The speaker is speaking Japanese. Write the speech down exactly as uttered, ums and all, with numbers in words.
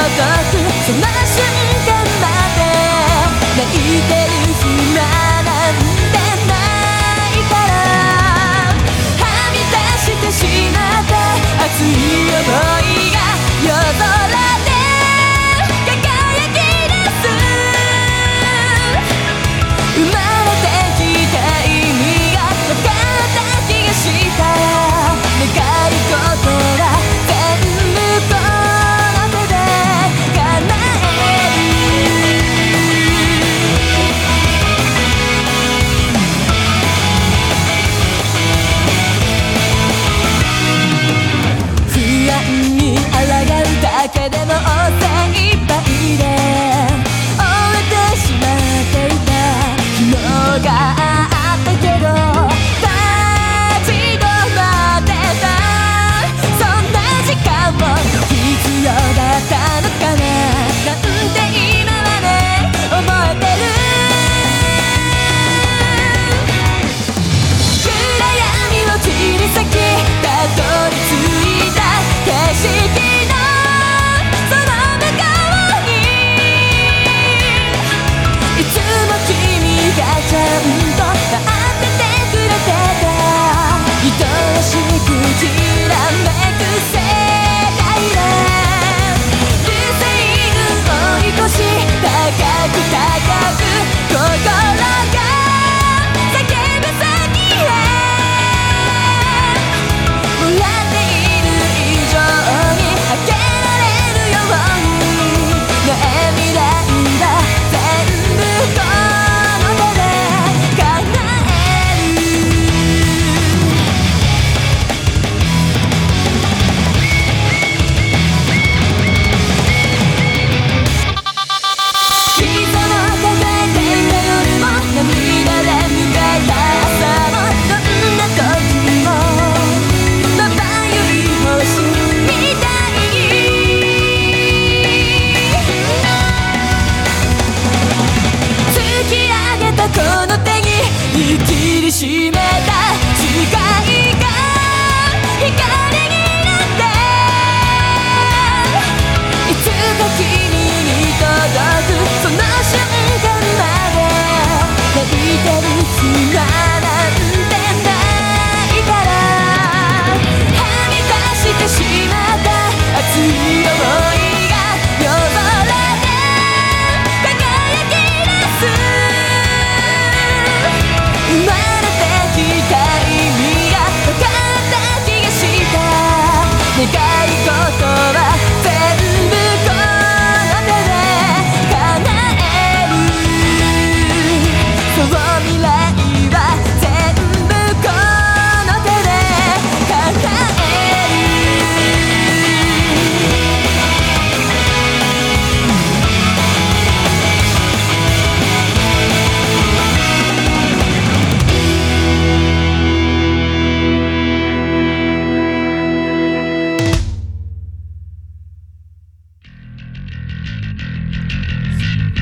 その瞬間まで泣いてる暇なんてないから、はみ出してしまった熱い想いが夜空で輝き出す。生まれてきた意味が分かった気がした。願い事は全部この手で叶える。不安に抗うだけでも精一杯で終えてしまっていた昨日があったけど立ち止まってた。そんな時間も必要だったのかななんて今まで思えてる。暗闇を切り裂きたどり着いた景色のその向こうに、いつも君がちゃんと待っててくれてた。愛しくきらめく世界で流星群追い越し高く高く心が叫ぶ先へ、もらっている以上にあげられるようにねえ未来は全部この手で叶える。いつも抱えていた夜も涙で迎えた朝もどんな時もまばゆい星みたい。突き上げたこの手に握りしめた誓いが光になって、いつか君に届くその瞬間まで泣いてる暇なんてないから、はみ出してしまった熱い想いが夜空で輝き出す。生まれてきた意味が分かった気がした。願い事は